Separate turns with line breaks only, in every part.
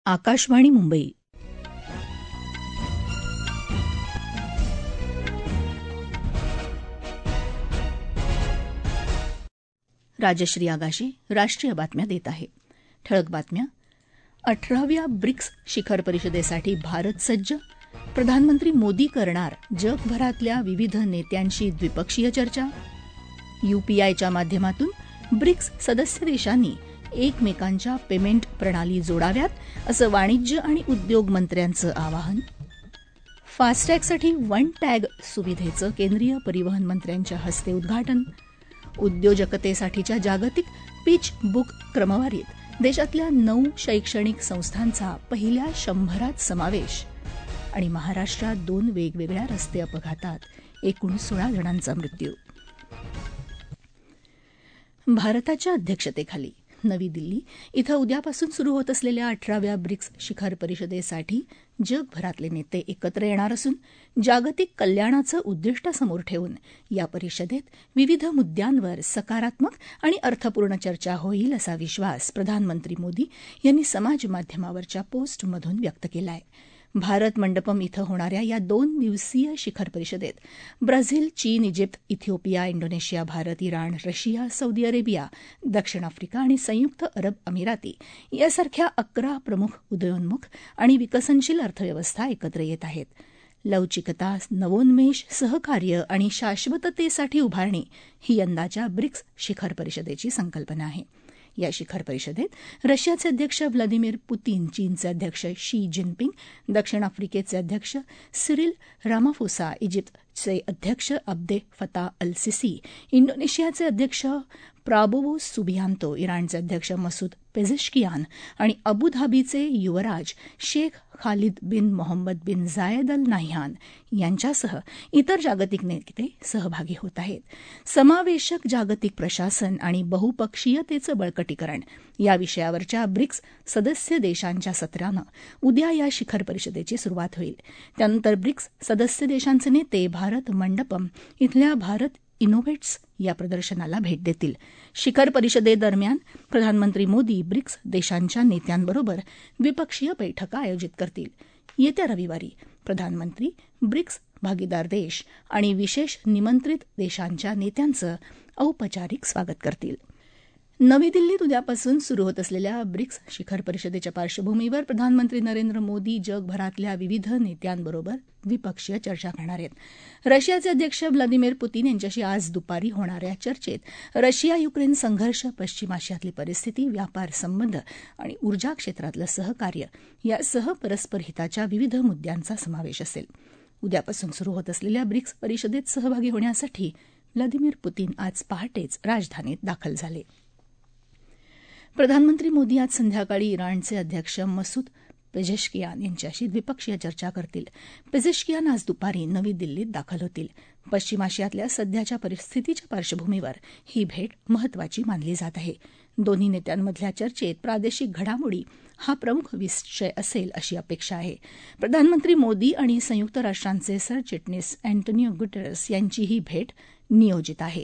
आकाशवाणी मुंबई. राजश्री आगाशे राष्ट्रीय बातम्या देत आहे. ठळक बातम्या. 18व्या ब्रिक्स शिखर परिषदेसाठी भारत सज्ज. प्रधानमंत्री मोदी करणार जगभरातल्या विविध नेत्यांशी द्विपक्षीय चर्चा. यूपीआयच्या माध्यमातून ब्रिक्स सदस्य देशांनी एकमेकांच्या पेमेंट प्रणाली जोडाव्यात असं वाणिज्य आणि उद्योग मंत्र्यांचं आवाहन. फास्टॅगसाठी वन टॅग सुविधेचं केंद्रीय परिवहन मंत्र्यांच्या हस्ते उद्घाटन. उद्योजकतेसाठीच्या जागतिक पिच बुक क्रमवारीत देशातल्या 9 शैक्षणिक संस्थांचा पहिल्या 100त समावेश. आणि महाराष्ट्रात 2 वेगवेगळ्या रस्ते अपघातात एकूण 16 जणांचा मृत्यू. भारताच्या अध्यक्षतेखाली नवी दिल्ली इथं उद्यापासून सुरू होत असलेल्या 18व्या ब्रिक्स शिखर परिषदेसाठी जगभरातले नेते एकत्र येणार असून जागतिक कल्याणाचं उद्दिष्ट समोर ठेवून या परिषदेत विविध मुद्द्यांवर सकारात्मक आणि अर्थपूर्ण चर्चा होईल असा विश्वास प्रधानमंत्री मोदी यांनी समाजमाध्यमावरच्या पोस्टमधून व्यक्त केला आहे. भारत मंडपम इथं होणाऱ्या या 2 दिवसीय शिखर परिषदेत ब्राझील, चीन, Egypt, Ethiopia, Indonesia, Bharat, Iran, Russia, Saudi Arabia, दक्षिण आफ्रिका आणि संयुक्त अरब अमिराती यासारख्या 11 प्रमुख उदयोन्मुख आणि विकसनशील अर्थव्यवस्था एकत्र येत आहेत. लवचिकता, नवोन्मेष, सहकार्य आणि शाश्वततेसाठी उभारणी ही यंदाच्या ब्रिक्स शिखर परिषदेची संकल्पना आहे. या शिखर परिषदेत रशियाचे अध्यक्ष व्लादिमीर पुतीन, चीनचे अध्यक्ष शी जिनपिंग, दक्षिण आफ्रिकेचे अध्यक्ष सिरिल रामाफोसा, इजिप्तचे अध्यक्ष अब्दे फता अल सिसी, इंडोनेशियाचे अध्यक्ष प्राबोवो सुबियांतो, इराणचे अध्यक्ष मसूद पेझेशकियान आणि अबुधाबीचे युवराज Sheikh Khalid bin Mohammed bin Zayed Al Nahyan यांच्यासह इतर जागतिक नेते सहभागी होत आहेत. समावेशक जागतिक प्रशासन आणि बहुपक्षीयतेचं बळकटीकरण या विषयावरच्या ब्रिक्स सदस्य देशांच्या सत्रानं उद्या या शिखर परिषदेची सुरुवात होईल. त्यानंतर ब्रिक्स सदस्य देशांचे नेते भारत मंडपम इथल्या भारत इनोव्हेट्स या प्रदर्शनाला भेट देतील. शिखर परिषदेदरम्यान प्रधानमंत्री मोदी ब्रिक्स देशांच्या नेत्यांबरोबर द्विपक्षीय बैठका आयोजित करतील. येत्या रविवारी प्रधानमंत्री ब्रिक्स भागीदार देश आणि विशेष निमंत्रित देशांच्या नेत्यांचं औपचारिक स्वागत करतील. नवी दिल्लीत उद्यापासून सुरू होत असलेल्या ब्रिक्स शिखर परिषदेच्या पार्श्वभूमीवर प्रधानमंत्री नरेंद्र मोदी जगभरातल्या विविध नेत्यांबरोबर द्विपक्षीय चर्चा करणार आहेत. रशियाचे अध्यक्ष व्लादिमीर पुतीन यांच्याशी आज दुपारी होणाऱ्या चर्चेत रशिया युक्रेन संघर्ष, पश्चिम आशियातली परिस्थिती, व्यापार संबंध आणि ऊर्जा क्षेत्रातलं सहकार्य यासह परस्पर हिताच्या विविध मुद्द्यांचा समावेश असेल. उद्यापासून सुरू होत असलेल्या ब्रिक्स परिषदेत सहभागी होण्यासाठी व्लादिमीर पुतीन आज पहाटेच राजधानीत दाखल झाले. प्रधानमंत्री मोदी आज संध्याकाळी इराणचे अध्यक्ष मसूद पेझेशकियान यांच्याशी द्विपक्षीय चर्चा करतील. पेझेशकियान आज दुपारी नवी दिल्लीत दाखल होतील. पश्चिम आशियातल्या सध्याच्या परिस्थितीच्या पार्श्वभूमीवर ही भेट महत्वाची मानली जात आहे. दोन्ही नेत्यांमधल्या चर्चेत प्रादेशिक घडामोडी हा प्रमुख विषय असेल अशी अपेक्षा आहे. प्रधानमंत्री मोदी आणि संयुक्त राष्ट्रांचे सरचिटणीस अँटोनियो गुटेरस यांची ही भेट नियोजित आहे.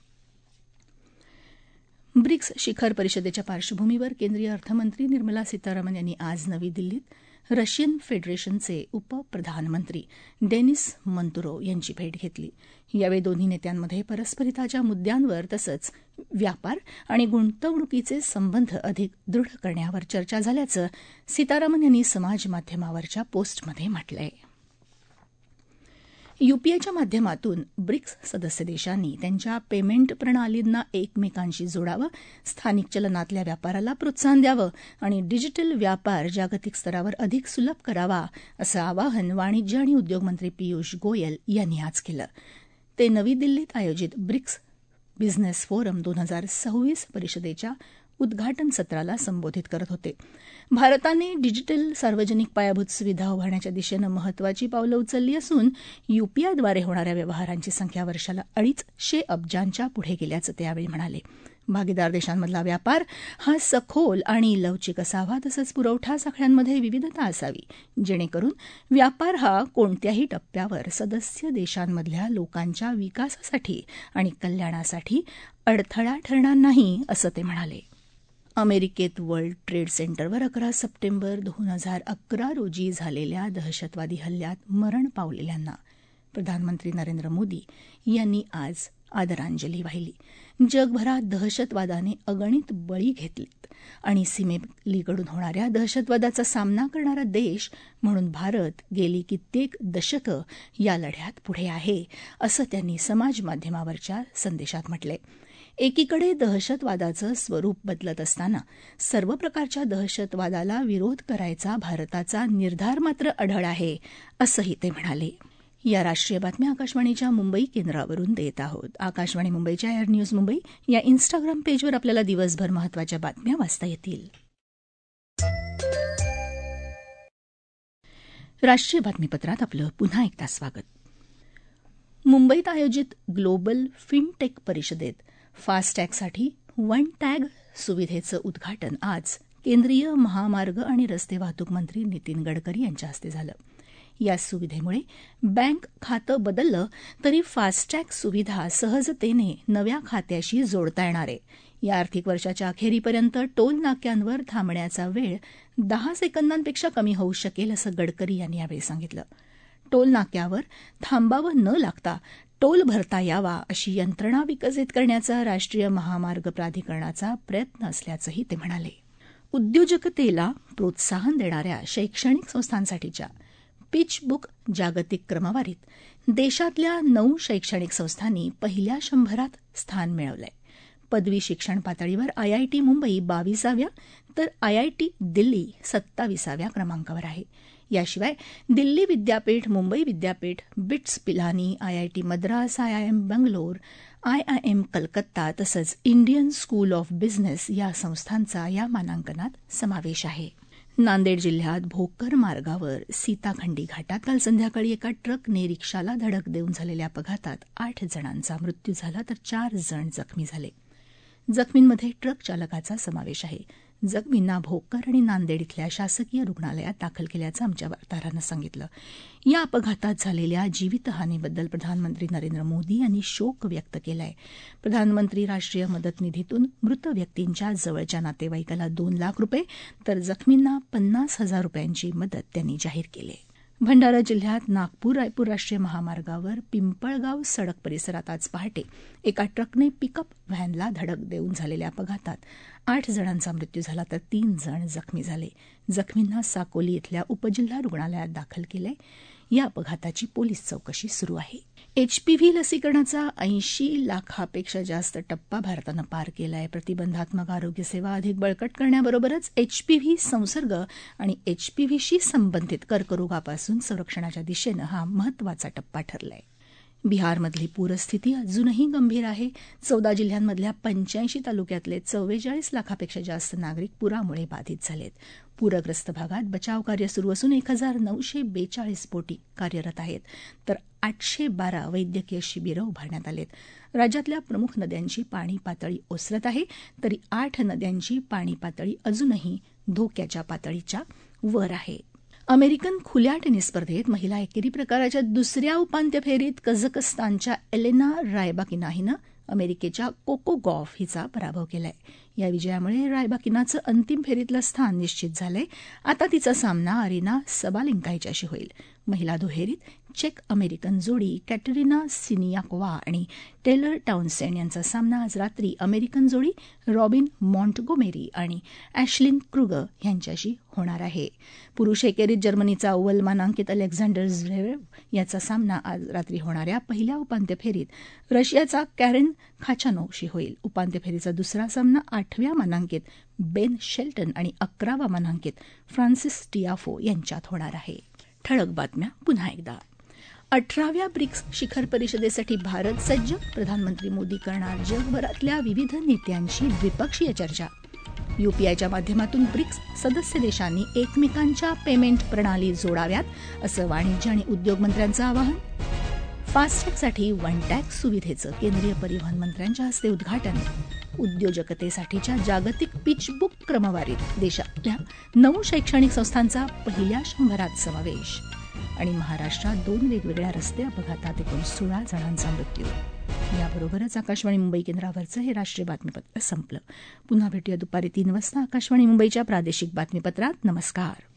ब्रिक्स शिखर परिषदेच्या पार्श्वभूमीवर केंद्रीय अर्थमंत्री निर्मला सीतारामन यांनी आज नवी दिल्लीत रशियन फेडरेशनचे उपप्रधानमंत्री डेनिस मंतुरोव यांची भेट घेतली. यावेळी दोन्ही नेत्यांमध्ये परस्परिताच्या मुद्द्यांवर तसंच व्यापार आणि गुंतवणुकीचे संबंध अधिक दृढ करण्यावर चर्चा झाल्याचं सीतारामन यांनी समाजमाध्यमावरच्या पोस्टमध्ये म्हटलं आहे. यूपीआयच्या माध्यमातून ब्रिक्स सदस्य देशांनी त्यांच्या पेमेंट प्रणालींना एकमेकांशी जोडावं, स्थानिक चलनातल्या व्यापाराला प्रोत्साहन द्यावं आणि डिजिटल व्यापार जागतिक स्तरावर अधिक सुलभ करावा असं आवाहन वाणिज्य आणि उद्योग मंत्री पियुष गोयल यांनी आज केलं. ते नवी दिल्लीत आयोजित ब्रिक्स बिझनेस फोरम 2026 परिषदेच्या उद्घाटन सत्राला संबोधित करत होते. भारताने डिजिटल सार्वजनिक पायाभूत सुविधा उभारण्याच्या दिशेनं महत्वाची पावलं उचलली असून यूपीआयद्वारे होणाऱ्या व्यवहारांची संख्या वर्षाला 250 अब्जांच्या पुढे गेल्याचं ते यावेळी म्हणाले. भागीदार देशांमधला व्यापार हा सखोल आणि लवचिक असावा, तसंच पुरवठा साखळ्यांमध्ये विविधता असावी, जेणेकरून व्यापार हा कोणत्याही टप्प्यावर सदस्य देशांमधल्या लोकांच्या विकासासाठी आणि कल्याणासाठी अडथळा ठरणार नाही, असं ते म्हणाले. अमेरिकेत वर्ल्ड ट्रेड सेंटरवर 11 सप्टेंबर 2011 रोजी झालेल्या दहशतवादी हल्ल्यात मरण पावलेल्यांना प्रधानमंत्री नरेंद्र मोदी यांनी आज आदरांजली वाहिली. जगभरात दहशतवादाने अगणित बळी घेतलेत आणि सीमेपलीकडून होणाऱ्या दहशतवादाचा सामना करणारा देश म्हणून भारत गेली कित्येक दशकं या लढ्यात पुढे आहे, असं त्यांनी समाजमाध्यमावरच्या संदेशात म्हटलंय. एकीकडे दहशतवादाचं स्वरूप बदलत असताना सर्व प्रकारच्या दहशतवादाला विरोध करायचा भारताचा निर्धार मात्र अढळ आहे, असंही ते म्हणाले. या राष्ट्रीय बातम्या आकाशवाणीच्या मुंबई केंद्रावरून देत आहोत. आकाशवाणी मुंबईच्या एअर न्यूज मुंबई या इन्स्टाग्राम पेजवर आपल्याला दिवसभर महत्त्वाच्या बातम्या वाचता येतील. राष्ट्रीय बातमीपत्रात आपलं पुन्हा एकदा स्वागत. मुंबईत आयोजित ग्लोबल फिनटेक परिषदेत फास्टॅगसाठी वन टॅग सुविधेचं उद्घाटन आज केंद्रीय महामार्ग आणि रस्ते वाहतूक मंत्री नितीन गडकरी यांच्या हस्ते झालं. या सुविधेमुळे बँक खातं बदललं तरी फास्टॅग सुविधा सहजतेने नव्या खात्याशी जोडता येणार आहे. या आर्थिक वर्षाच्या अखेरीपर्यंत टोल नाक्यांवर थांबण्याचा वेळ 10 सेकंदांपेक्षा कमी होऊ शकेल, असं गडकरी यांनी यावेळी सांगितलं. टोल नाक्यावर थांबावं न लागता टोल भरता यावा अशी यंत्रणा विकसित करण्याचा राष्ट्रीय महामार्ग प्राधिकरणाचा प्रयत्न असल्याचंही ते म्हणाले. उद्योजकतेला प्रोत्साहन देणाऱ्या शैक्षणिक संस्थांसाठीच्या पिच बुक जागतिक क्रमवारीत देशातल्या 9 शैक्षणिक संस्थांनी पहिल्या 100त स्थान मिळवलंय. पदवी शिक्षण पातळीवर आयआयटी मुंबई 22व्या तर आयआयटी दिल्ली 27व्या क्रमांकावर आहे. याशिवाय दिल्ली विद्यापीठ, मुंबई विद्यापीठ, BITS Pilani, IIT Madras, IIM Bangalore, IIM Calcutta तसंच इंडियन स्कूल ऑफ बिझनेस या संस्थांचा या मानांकनात समावेश आहे. नांदेड जिल्ह्यात भोकर मार्गावर सीताखंडी घाटात काल संध्याकाळी एका ट्रकने रिक्षाला धडक देऊन झालेल्या अपघातात 8 जणांचा मृत्यू झाला तर 4 जण जखमी झाले. जखमींमध्ये ट्रक चालकाचा समावेश आहे. जखमींना भोकर आणि नांदेड इथल्या शासकीय रुग्णालयात दाखल केल्याचं आमच्या वार्ताहरानं सांगितलं. या अपघातात झालेल्या जीवितहानीबद्दल प्रधानमंत्री नरेंद्र मोदी यांनी शोक व्यक्त केला आहे. प्रधानमंत्री राष्ट्रीय मदत निधीतून मृत व्यक्तींच्या जवळच्या नातेवाईकाला 2 लाख रुपये तर जखमींना 50,000 रुपयांची मदत त्यांनी जाहीर केली आहे. भंडारा जिल्ह्यात नागपूर रायपूर राष्ट्रीय महामार्गावर पिंपळगाव सडक परिसरात आज पहाटे एका ट्रकने पिकअप व्हॅनला धडक देऊन झालेल्या अपघातात 8 जणांचा मृत्यू झाला तर 3 जण जखमी झाले. जखमींना साकोली इथल्या उपजिल्हा रुग्णालयात दाखल केलंय. या अपघाताची पोलीस चौकशी सुरू आहे. एचपीव्ही लसीकरणाचा 80 लाखापेक्षा जास्त टप्पा भारतानं पार केलाय. प्रतिबंधात्मक आरोग्य सेवा अधिक बळकट करण्याबरोबरच एचपीव्ही संसर्ग आणि एचपीव्हीशी संबंधित कर्करोगापासून संरक्षणाच्या दिशेनं हा महत्वाचा टप्पा ठरलाय. बिहारमधली पूरस्थिती अजूनही गंभीर आहे. 14 जिल्ह्यांमधल्या 85 तालुक्यातले 44 लाखापेक्षा जास्त नागरिक पुरामुळे बाधित झालेत. पूरग्रस्त भागात बचावकार्य सुरू असून 1942 बोटी कार्यरत आहेत तर 812 वैद्यकीय शिबिरं उभारण्यात आलेत. राज्यातल्या प्रमुख नद्यांची पाणी पातळी ओसरत आहे तरी 8 नद्यांची पाणी पातळी अजूनही धोक्याच्या पातळीच्या वर आहे. अमेरिकन खुल्या टेनिस स्पर्धेत महिला एकेरी प्रकाराच्या दुसऱ्या उपांत्य फेरीत कझाकस्तानच्या एलेना रायबाकिना हिनं अमेरिकेच्या कोको गॉफ हिचा पराभव केलाय. या विजयामुळे रायबाकिनाचं अंतिम फेरीतलं स्थान निश्चित झालंय. आता तिचा सामना अरिना सबालेंका हिच्याशी होईल. महिला दुहेरीत चेक अमेरिकन जोडी कॅटरिना सिनियाकोवा आणि टेलर टाउनसेंड यांचा सामना आज रात्री अमेरिकन जोडी रॉबिन मॉन्टगोमेरी आणि ॲशलिन क्रुगर यांच्याशी होणार आहे. पुरुष एकेरीत जर्मनीचा अव्वल मानांकित अलेक्झांडर झ्वेरेव याचा सामना आज रात्री होणाऱ्या पहिल्या उपांत्य फेरीत रशियाचा कॅरेन खाचानोवशी होईल. उपांत्य फेरीचा दुसरा सामना 8व्या मानांकित बेन शेल्टन आणि 11वा मानांकित फ्रान्सिस टियाफो यांच्यात होणार आहे. ठळक बातम्या पुन्हा एकदा. 18व्या ब्रिक्स शिखर परिषदेसाठी भारत सज्ज, प्रधानमंत्री मोदी करणार जगभरातल्या विविध नेत्यांशी द्विपक्षीय चर्चा. यूपीआयच्या माध्यमातून ब्रिक्स सदस्य देशांनी एकमेकांच्या पेमेंट प्रणाली जोडाव्यात असं वाणिज्य आणि उद्योग मंत्र्यांचं आवाहन. फास्टॅगसाठी वन टॅग सुविधेचं केंद्रीय परिवहन मंत्र्यांच्या हस्ते उद्घाटन. उद्योजकतेसाठीच्या जागतिक पिच बुक क्रमवारीत देशातल्या 9 शैक्षणिक संस्थांचा पहिल्या 100त समावेश. आणि महाराष्ट्रात 2 वेगवेगळ्या रस्ते अपघातात एकूण 16 जणांचा मृत्यू. याबरोबरच आकाशवाणी मुंबई केंद्रावरचं हे राष्ट्रीय बातमीपत्र संपलं. पुन्हा भेटूया दुपारी 3 वाजता आकाशवाणी मुंबईच्या प्रादेशिक बातमीपत्रात. नमस्कार.